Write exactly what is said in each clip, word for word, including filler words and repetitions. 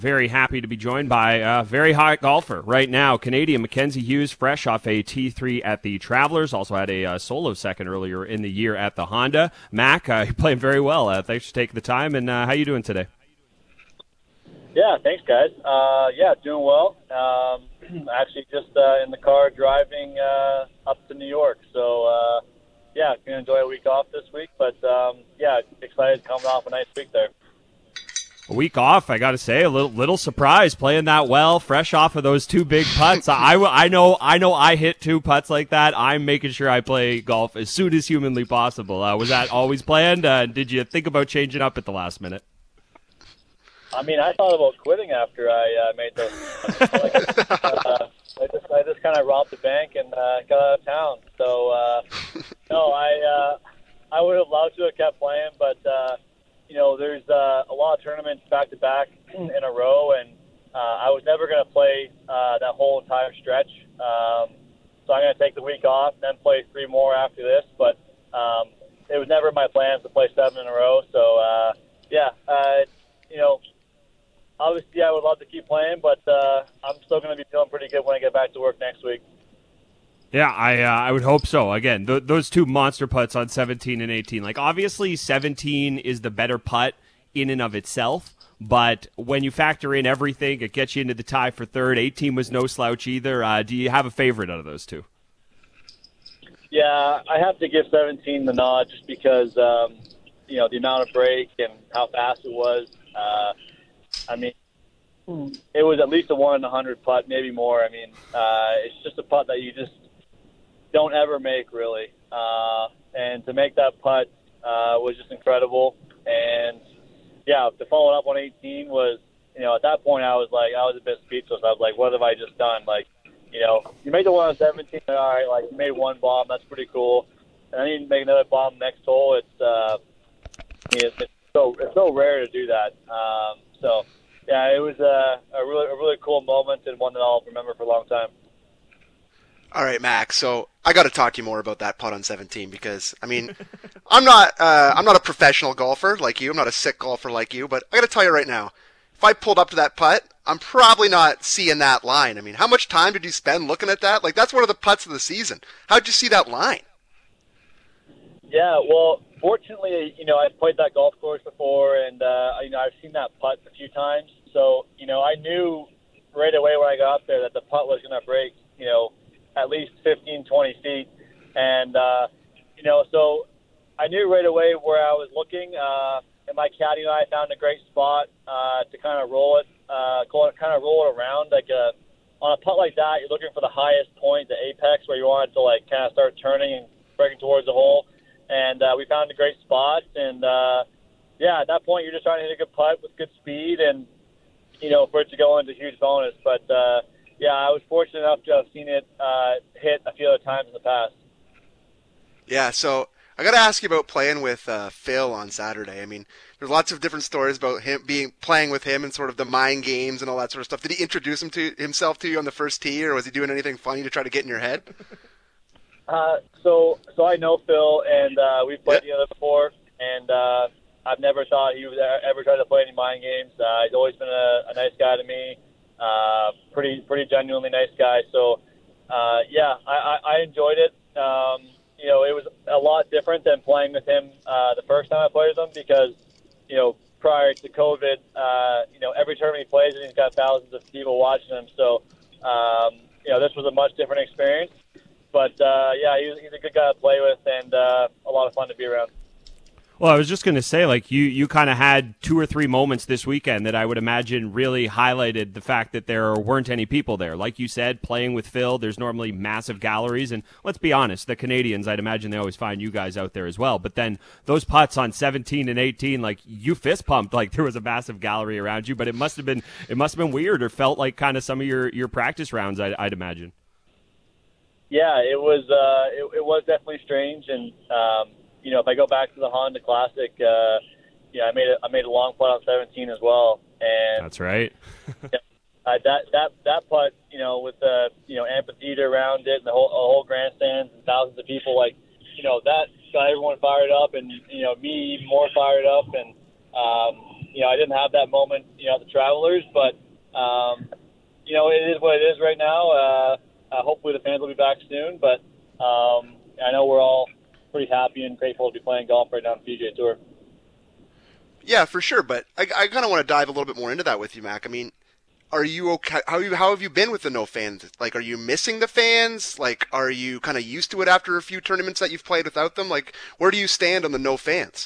Very happy to be joined by a very hot golfer right now, Canadian Mackenzie Hughes, fresh off a T three at the Travelers. Also had a uh, solo second earlier in the year at the Honda. Mac, uh, you're playing very well. Uh, thanks for taking the time, and uh, how you doing today? Yeah, thanks, guys. Uh, yeah, doing well. Um, actually, just uh, in the car driving uh, up to New York. So, uh, yeah, going to enjoy a week off this week. But, um, yeah, excited coming off a nice week there. A week off, I got to say, a little little surprise playing that well, fresh off of those two big putts. I, I know I know I hit two putts like that. I'm making sure I play golf as soon as humanly possible. Uh, was that always planned? Uh, did you think about changing up at the last minute? I mean, I thought about quitting after I uh, made those. uh, I just I just kind of robbed the bank and uh, got out of town. So uh, no, I uh, I would have loved to have kept playing, but. Uh, You know, there's uh, a lot of tournaments back-to-back in a row, and uh, I was never going to play uh, that whole entire stretch. Um, so I'm going to take the week off and then play three more after this. But um, it was never my plans to play seven in a row. So, uh, yeah, uh, you know, obviously I would love to keep playing, but uh, I'm still going to be feeling pretty good when I get back to work next week. Yeah, I uh, I would hope so. Again, th- those two monster putts on seventeen and eighteen. Like, obviously, seventeen is the better putt in and of itself, but when you factor in everything, it gets you into the tie for third. eighteen was no slouch either. Uh, do you have a favorite out of those two? Yeah, I have to give seventeen the nod just because, um, you know, the amount of break and how fast it was. Uh, I mean, it was at least a one in a hundred putt, maybe more. I mean, uh, it's just a putt that you just don't ever make, really. Uh, and to make that putt uh, was just incredible. And, yeah, to follow it up on eighteen was, you know, at that point I was like, I was a bit speechless. I was like, what have I just done? Like, you know, you made the one on seventeen, all right, like, you made one bomb, that's pretty cool. And then you make another bomb next hole. It's, uh, it's, it's, so, it's so rare to do that. Um, so, yeah, it was a, a, really, a really cool moment and one that I'll remember for a long time. All right, Max. So I got to talk to you more about that putt on seventeen because I mean, I'm not uh, I'm not a professional golfer like you. I'm not a sick golfer like you. But I got to tell you right now, if I pulled up to that putt, I'm probably not seeing that line. I mean, how much time did you spend looking at that? Like, that's one of the putts of the season. How'd you see that line? Yeah, well, fortunately, you know, I've played that golf course before, and uh, you know, I've seen that putt a few times. So, you know, I knew right away when I got up there that the putt was going to break, you know, at least fifteen, twenty feet. And, uh, you know, so I knew right away where I was looking. Uh, and my caddy and I found a great spot uh, to kind of roll it, uh, kind of roll it around. Like a, on a putt like that, you're looking for the highest point, the apex, where you want it to, like, kind of start turning and breaking towards the hole. And uh, we found a great spot. And, uh, yeah, at that point, you're just trying to hit a good putt with good speed and, you know, for it to go into a huge bonus. But, uh, yeah, I was fortunate enough to have seen it uh, hit a few other times in the past. Yeah, so I got to ask you about playing with uh, Phil on Saturday. I mean, there's lots of different stories about him being playing with him and sort of the mind games and all that sort of stuff. Did he introduce him to himself to you on the first tee, or was he doing anything funny to try to get in your head? Uh, so, so I know Phil, and uh, we've played yeah. together before, and uh, I've never thought he would ever try to play any mind games. Uh, he's always been a, a nice guy to me. Uh, pretty, pretty genuinely nice guy. So, uh, yeah, I, I, I enjoyed it. Um, you know, it was a lot different than playing with him uh, the first time I played with him because, you know, prior to COVID, uh, you know, every tournament he plays and he's got thousands of people watching him. So, um, you know, this was a much different experience. But, uh, yeah, he's, he's a good guy to play with and uh, a lot of fun to be around. Well, I was just going to say, like, you, you kind of had two or three moments this weekend that I would imagine really highlighted the fact that there weren't any people there. Like you said, playing with Phil, there's normally massive galleries. And let's be honest, the Canadians, I'd imagine they always find you guys out there as well. But then those putts on seventeen and eighteen, like, you fist pumped like there was a massive gallery around you. But it must have been it must have been weird or felt like kind of some of your, your practice rounds, I'd, I'd imagine. Yeah, it was, uh, it, it was definitely strange. And, um, you know, if I go back to the Honda Classic, uh, yeah, I made a, I made a long putt on seventeen as well, and that's right. yeah, uh, that that that putt, you know, with the you know amphitheater around it and the whole a whole grandstands and thousands of people, like, you know, that got everyone fired up, and you know me even more fired up, and um, you know, I didn't have that moment, you know, at the Travelers, but, um, you know, it is what it is right now. Uh, uh, hopefully the fans will be back soon, but um, I know we're all pretty happy and grateful to be playing golf right now on the P G A Tour. Yeah, for sure. But I, I kind of want to dive a little bit more into that with you, Mac. I mean, are you okay? How you how have you been with the no fans? Like, are you missing the fans? Like, are you kind of used to it after a few tournaments that you've played without them? Like, where do you stand on the no fans?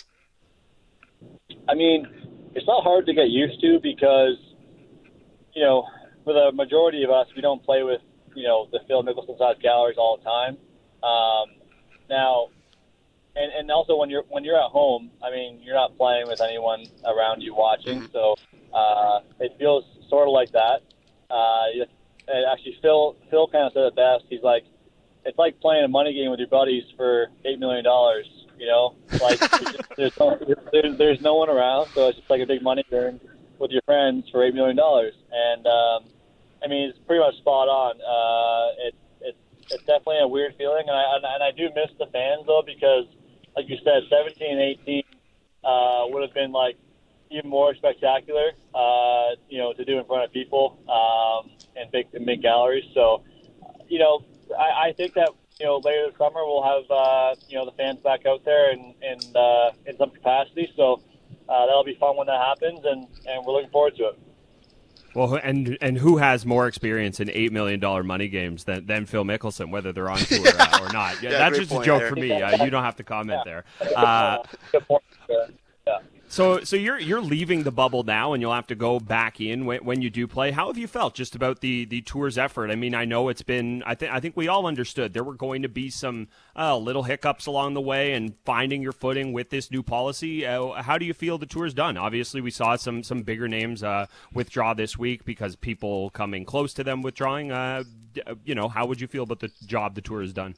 I mean, it's not hard to get used to because, you know, for the majority of us, we don't play with, you know, the Phil Mickelson-sized galleries all the time. Um, now. And, and also when you're when you're at home, I mean, you're not playing with anyone around you watching, mm-hmm. so uh, it feels sort of like that. Uh, and actually, Phil Phil kind of said it best. He's like, it's like playing a money game with your buddies for eight million dollars. You know, like there's no, there's there's no one around, so it's just like a big money game with your friends for eight million dollars. And um, I mean, it's pretty much spot on. Uh, it's it's it's definitely a weird feeling, and I and I do miss the fans though because. Like you said, seventeen and eighteen uh, would have been like even more spectacular, uh, you know, to do in front of people um, and big in big galleries. So, you know, I, I think that you know later this summer we'll have uh, you know the fans back out there in in, uh, in some capacity. So uh, that'll be fun when that happens, and, and we're looking forward to it. Well, and and who has more experience in eight million dollar money games than, than Phil Mickelson, whether they're on tour uh, or not? Yeah, yeah, that's just a joke there. for me. Uh, you don't have to comment yeah. there. Uh, Good point. Yeah. So, so you're you're leaving the bubble now, and you'll have to go back in when, when you do play. How have you felt just about the, the tour's effort? I mean, I know it's been. I think I think we all understood there were going to be some uh, little hiccups along the way, and finding your footing with this new policy. Uh, how do you feel the tour's done? Obviously, we saw some some bigger names uh, withdraw this week because people coming close to them withdrawing. Uh, you know, how would you feel about the job the tour has done?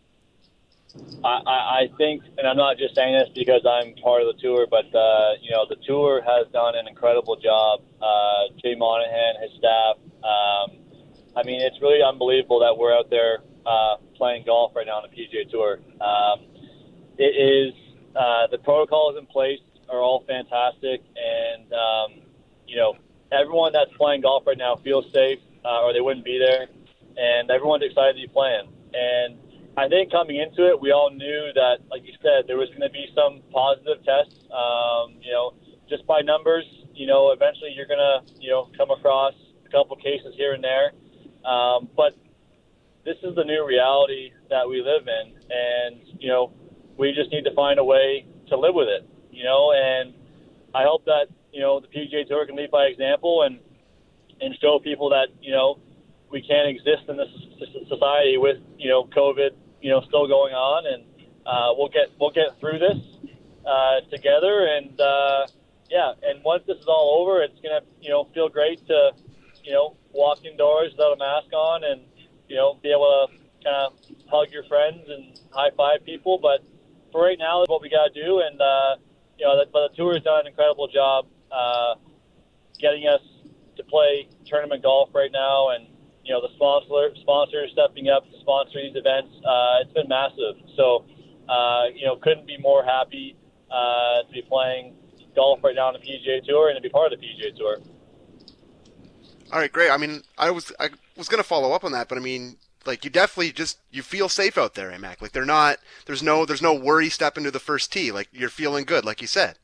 I, I think, and I'm not just saying this because I'm part of the tour, but, uh, you know, the tour has done an incredible job. Uh, Jay Monahan, his staff. Um, I mean, it's really unbelievable that we're out there uh, playing golf right now on the P G A Tour. Um, it is, uh, the protocols in place are all fantastic, and, um, you know, everyone that's playing golf right now feels safe, uh, or they wouldn't be there, and everyone's excited to be playing. And I think coming into it, we all knew that, like you said, there was going to be some positive tests. Um, you know, just by numbers, you know, eventually you're going to, you know, come across a couple cases here and there. Um, but this is the new reality that we live in, and you know, we just need to find a way to live with it. You know, and I hope that you know the P G A Tour can lead by example and and show people that you know we can't exist in this society with you know COVID you know still going on, and uh, we'll get we'll get through this uh, together. And uh, yeah, and once this is all over, it's gonna you know feel great to you know walk indoors without a mask on and you know be able to kind of hug your friends and high five people. But for right now, that's what we got to do. And uh, you know, the, but the tour has done an incredible job uh, getting us to play tournament golf right now, and you know the sponsor sponsors stepping up to sponsor these events. Uh, it's been massive. So uh, you know, couldn't be more happy uh, to be playing golf right now on the P G A Tour and to be part of the P G A Tour. All right, great. I mean, I was I was going to follow up on that, but I mean, like you definitely just you feel safe out there, Mac. Like they're not there's no there's no worry stepping to the first tee. Like you're feeling good, like you said.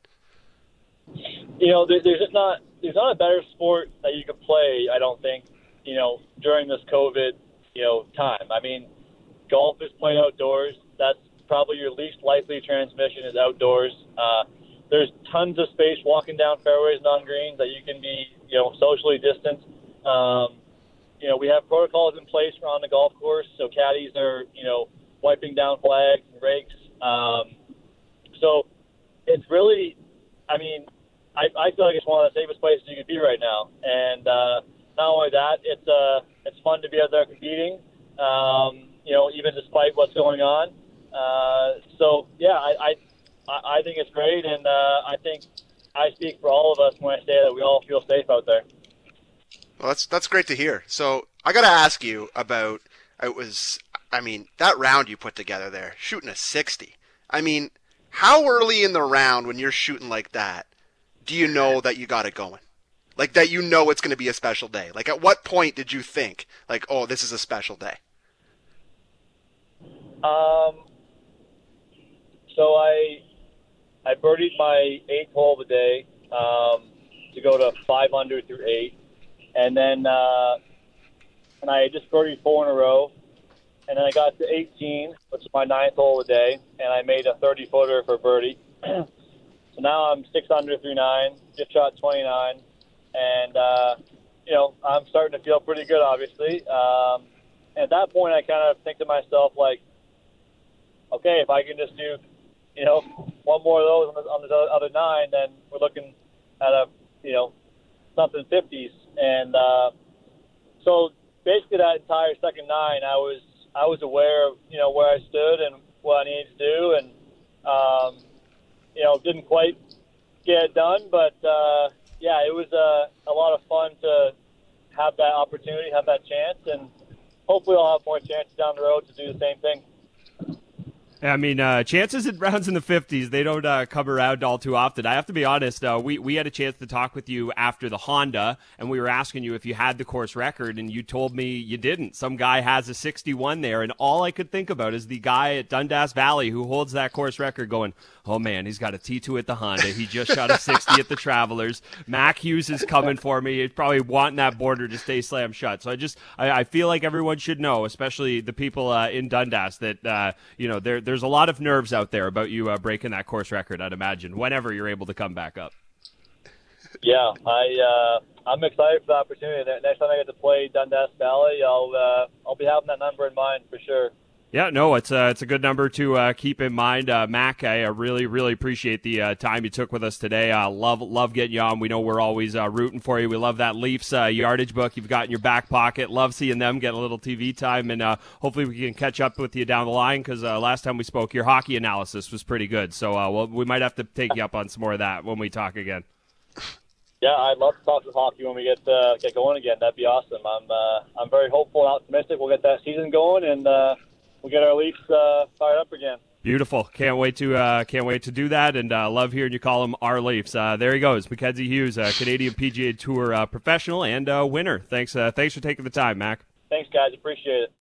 You know, there, there's just not there's not a better sport that you could play. I don't think you know during this COVID you know time. I mean, golf is played outdoors. That's probably your least likely transmission is outdoors. Uh, there's tons of space walking down fairways and on greens that you can be you know socially distanced. Um, you know, we have protocols in place on the golf course, so caddies are, you know, wiping down flags and rakes. Um, so it's really, I mean, I, I feel like it's one of the safest places you could be right now. And uh, not only that, it's uh, it's fun to be out there competing, um, you know, even despite what's going on. Uh, so, yeah, I, I, I think it's great, and uh, I think I speak for all of us when I say that we all feel safe out there. Well, that's that's great to hear. So I got to ask you about it was I mean that round you put together there, shooting a sixty. I mean, how early in the round when you're shooting like that, do you know that you got it going? Like, that you know it's going to be a special day? Like, at what point did you think, like, oh, this is a special day? Um, so I I birdied my eighth hole of the day um, to go to five under through eight, and then uh, and I just birdied four in a row, and then I got to eighteen, which is my ninth hole of the day, and I made a thirty footer for birdie. So now I'm six under through nine, just shot twenty-nine, and uh, you know I'm starting to feel pretty good, obviously. Um, and at that point, I kind of think to myself, like, okay, if I can just do, you know, one more of those on the, on the other nine, then we're looking at a, you know, something fifties. And uh, so basically that entire second nine, I was I was aware of, you know, where I stood and what I needed to do, and um, you know, didn't quite get it done, but uh, yeah, it was uh, a lot of fun to have that opportunity, have that chance, and hopefully I'll have more chances down the road to do the same thing. I mean, uh, chances at rounds in the fifties, they don't uh, come around all too often. I have to be honest, uh, we, we had a chance to talk with you after the Honda, and we were asking you if you had the course record, and you told me you didn't. Some guy has a sixty-one there, and all I could think about is the guy at Dundas Valley who holds that course record going, oh man, he's got a T two at the Honda. He just shot a sixty at the Travelers. Mac Hughes is coming for me. He's probably wanting that border to stay slam shut. So I just, I, I feel like everyone should know, especially the people uh, in Dundas, that, uh, you know, there there's a lot of nerves out there about you uh, breaking that course record, I'd imagine, whenever you're able to come back up. Yeah, I, uh, I'm excited for the opportunity. Next time I get to play Dundas Valley, I'll, uh, I'll be having that number in mind for sure. Yeah, no, it's uh, it's a good number to uh, keep in mind. Uh, Mac, I uh, really, really appreciate the uh, time you took with us today. Uh, love love getting you on. We know we're always uh, rooting for you. We love that Leafs uh, yardage book you've got in your back pocket. Love seeing them get a little T V time, and uh, hopefully we can catch up with you down the line, because uh, last time we spoke, your hockey analysis was pretty good. So uh, well, we might have to take you up on some more of that when we talk again. Yeah, I'd love to talk some hockey when we get uh, get going again. That'd be awesome. I'm uh, I'm very hopeful and optimistic we'll get that season going, and uh, we'll get our Leafs uh, fired up again. Beautiful. Can't wait to uh, can't wait to do that, and uh, love hearing you call him our Leafs. Uh, there he goes, Mackenzie Hughes, uh, Canadian P G A Tour uh, professional and uh, winner. Thanks, uh, thanks for taking the time, Mac. Thanks, guys. Appreciate it.